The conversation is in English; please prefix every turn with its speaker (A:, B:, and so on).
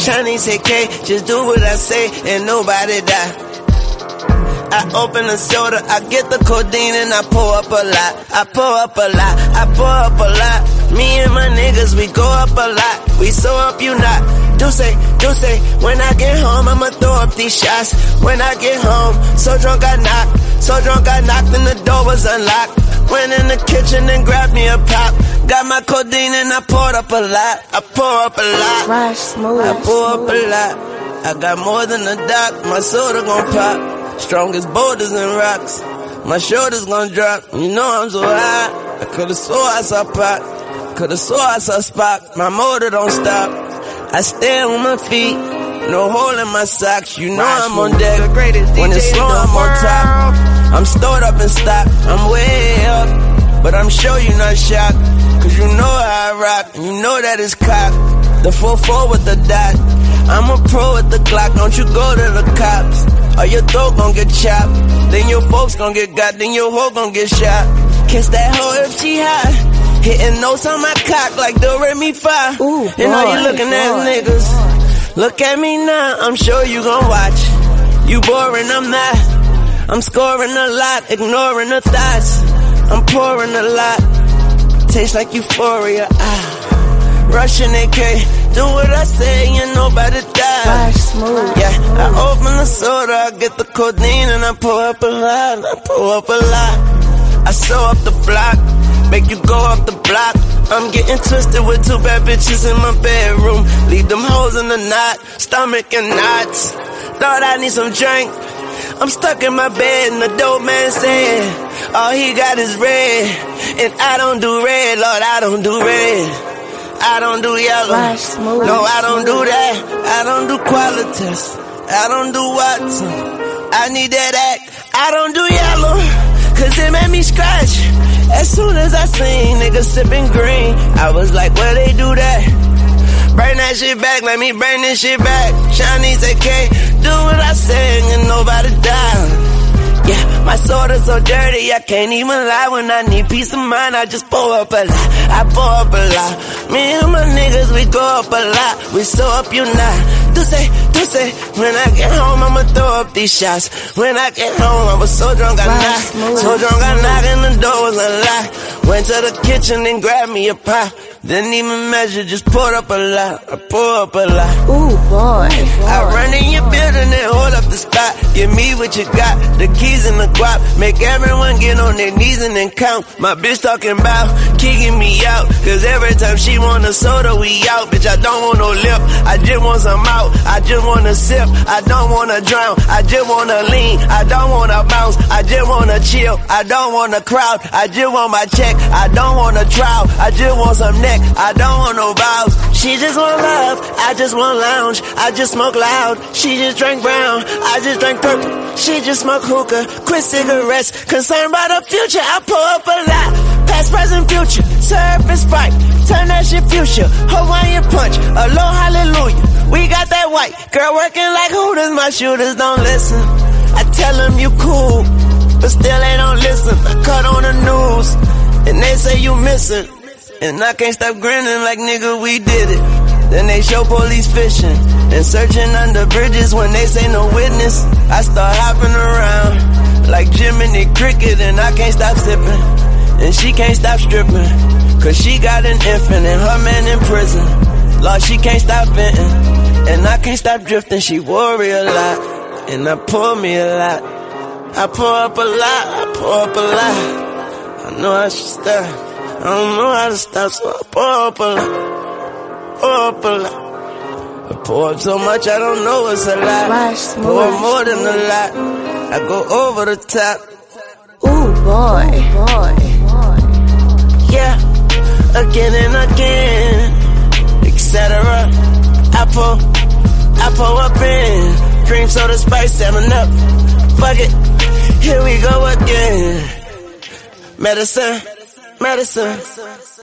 A: Chinese AK, just do what I say and nobody die. I open the soda, I get the codeine and I pour up a lot. I pour up a lot, I pour up a lot. Me and my niggas, we go up a lot. We so up, you not. Do say, when I get home, I'ma throw up these shots. When I get home, so drunk I knocked and the door was unlocked. Went in the kitchen and grabbed me a pop. Got my codeine and I poured up a lot. I pour up a lot.
B: Rush smooth.
A: I pour up a lot. I got more than a doc, my soda gon' pop. Strongest boulders and rocks. My shoulders gon' drop. You know I'm so high. I could've swore I saw pop. Could've swore I saw Spock. My motor don't stop. I stand on my feet. No hole in my socks. You know I'm on deck. When it's slow, I'm on top. I'm stored up in stock. I'm way up. But I'm sure you're not shocked. Cause you know how I rock. And you know that it's cocked. The 4-4 with the dot. I'm a pro with the Glock. Don't you go to the cops. Or your throat gon' get chopped. Then your folks gon' get got. Then your hoe gon' get shot. Kiss that hoe if she hot. Hitting notes on my cock like the Re Mi Fa.
B: Ooh,
A: and all you looking at niggas. Look at me now, I'm sure you gon' watch. You boring, I'm not. I'm scoring a lot, ignoring the thoughts. I'm pouring a lot. Tastes like euphoria. Russian AK, do what I say and nobody die. Yeah, I open the soda, I get the codeine and I pour up a lot. I pour up a lot. I sew up the block, make you go up the block. I'm getting twisted with 2 bad bitches in my bedroom. Leave them hoes in the knot, stomach and knots. Thought I need some drink. I'm stuck in my bed and the dope man said, all he got is red. And I don't do red, Lord, I don't do red. I don't do yellow. No, I don't do that. I don't do qualitas. I don't do Watson. I need that act. I don't do yellow, cause it made me scratch. As soon as I seen niggas sipping green, I was like, where they do that? Bring that shit back, let me bring this shit back. Chinese AK, do what I say and nobody die. Yeah, my soda's so dirty, I can't even lie. When I need peace of mind, I just pour up a lot. I pour up a lot. Me and my niggas, we go up a lot. We so up, you not. Do say, when I get home, I'ma throw up these shots. When I get home, I was so drunk, I knocked. So drunk, I knocked and the door was unlocked. Went to the kitchen and grabbed me a pop. Didn't even measure, just poured up a lot. I pour up a lot.
B: Ooh, boy.
A: I run in your building and hold up the spot. Give me what you got, the keys and the guap. Make everyone get on their knees and then count. My bitch talking about kicking me out. Cause every time she want a soda, we out. Bitch, I don't want no lip, I just want some out. I just wanna sip, I don't wanna drown. I just wanna lean, I don't wanna bounce. I just wanna chill, I don't wanna crowd. I just want my check, I don't wanna trial. I just want some neck, I don't want no vows. She just want love, I just want lounge. I just smoke loud, she just drank brown. I just drank purple, she just smoke hookah. Quit cigarettes, concerned about the future. I pour up a lot, past, present, future. Surf and Sprite, turn that shit future. Hawaiian punch, aloha, hallelujah. We got that white girl working like Hooters. My shooters don't listen. I tell them you cool, but still they don't listen. I cut on the news, and they say you missing. And I can't stop grinning like nigga, we did it. Then they show police fishing and searching under bridges when they say no witness. I start hopping around like Jiminy Cricket, and I can't stop sipping. And she can't stop stripping, cause she got an infant and her man in prison. Lord, she can't stop venting, and I can't stop drifting. She worry a lot, and I pour me a lot. I pour up a lot, I pour up a lot. I know I should stop, I don't know how to stop, so I pour up a lot. Pour up a lot. I pour up so much I don't know it's a lot. Pour more than a lot, I go over the top.
B: Ooh, boy.
A: Yeah, again and again, etc. I pour up in cream soda, Sprite, 7-Up. Fuck it, here we go again. Medicine.